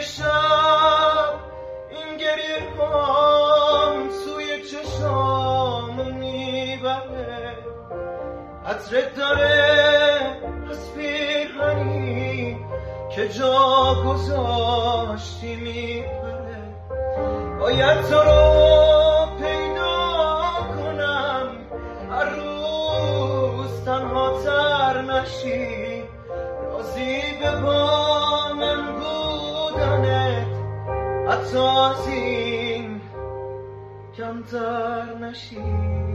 شب این گریه هم سوی چشامو میبره، عطرت داره از پیرهنی که جا گذاشتی میبره. باید تو رو پیدا کنم هر روز تنها تر نشی، راضی به با من بودنت حتی از این کمتر نشی.